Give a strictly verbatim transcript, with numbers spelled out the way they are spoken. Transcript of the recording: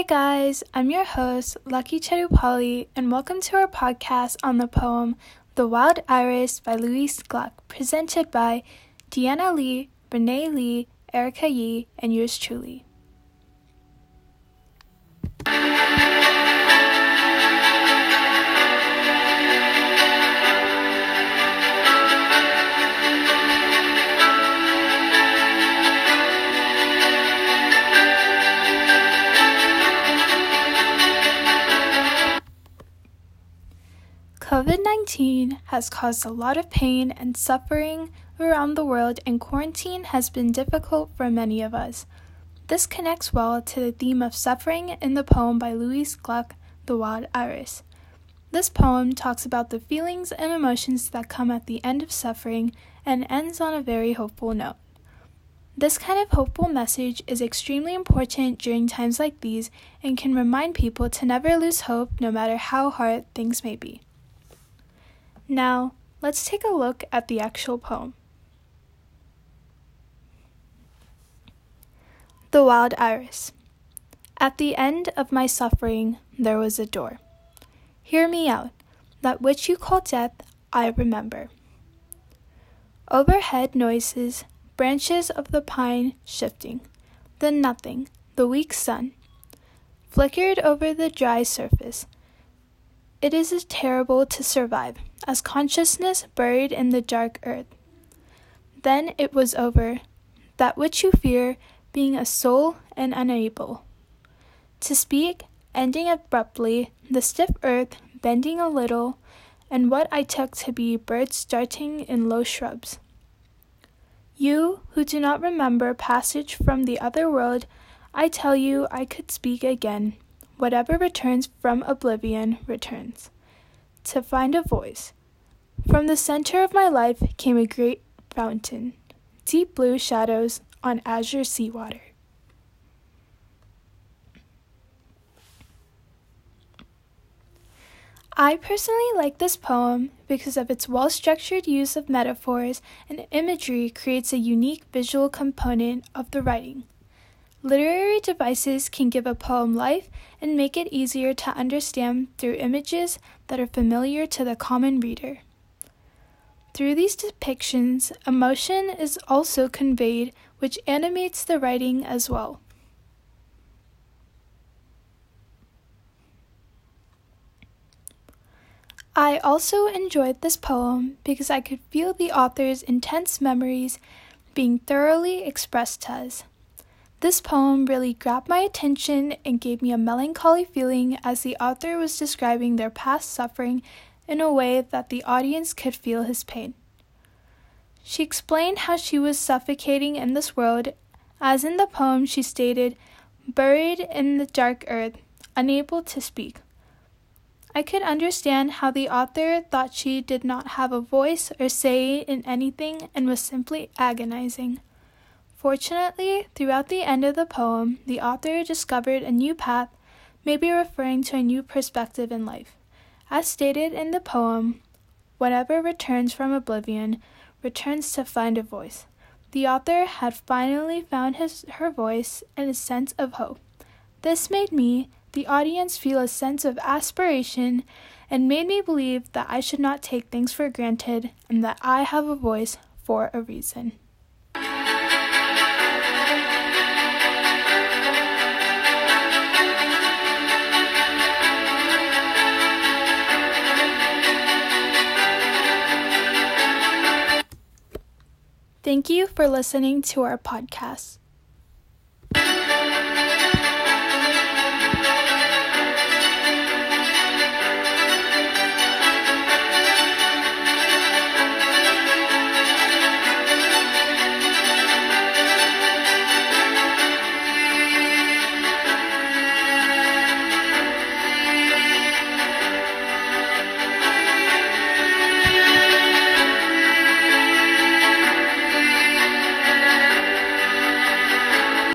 Hey guys, I'm your host, Lucky Chedupali, and welcome to our podcast on the poem The Wild Iris by Louise Gluck, presented by Deanna Lee, Brene Lee, Erica Yee, and yours truly. covid nineteen has caused a lot of pain and suffering around the world, and quarantine has been difficult for many of us. This connects well to the theme of suffering in the poem by Louise Gluck, The Wild Iris. This poem talks about the feelings and emotions that come at the end of suffering and ends on a very hopeful note. This kind of hopeful message is extremely important during times like these and can remind people to never lose hope no matter how hard things may be. Now, let's take a look at the actual poem. The Wild Iris. At the end of my suffering, there was a door. Hear me out. That which you call death, I remember. Overhead noises, branches of the pine shifting. Then nothing, the weak sun, flickered over the dry surface. It is terrible to survive, as consciousness buried in the dark earth. Then it was over, that which you fear, being a soul and unable to speak, ending abruptly, the stiff earth bending a little, and what I took to be birds darting in low shrubs. You, who do not remember passage from the other world, I tell you I could speak again. Whatever returns from oblivion returns. To find a voice. From the center of my life came a great fountain, deep blue shadows on azure seawater. I personally like this poem because of its well-structured use of metaphors and imagery creates a unique visual component of the writing. Literary devices can give a poem life and make it easier to understand through images that are familiar to the common reader. Through these depictions, emotion is also conveyed, which animates the writing as well. I also enjoyed this poem because I could feel the author's intense memories being thoroughly expressed to us. This poem really grabbed my attention and gave me a melancholy feeling as the author was describing their past suffering in a way that the audience could feel his pain. She explained how she was suffocating in this world, as in the poem she stated, buried in the dark earth, unable to speak. I could understand how the author thought she did not have a voice or say in anything and was simply agonizing. Fortunately, throughout the end of the poem, the author discovered a new path, maybe referring to a new perspective in life. As stated in the poem, whatever returns from oblivion returns to find a voice. The author had finally found his her voice and a sense of hope. This made me, the audience, feel a sense of aspiration and made me believe that I should not take things for granted and that I have a voice for a reason. Thank you for listening to our podcast.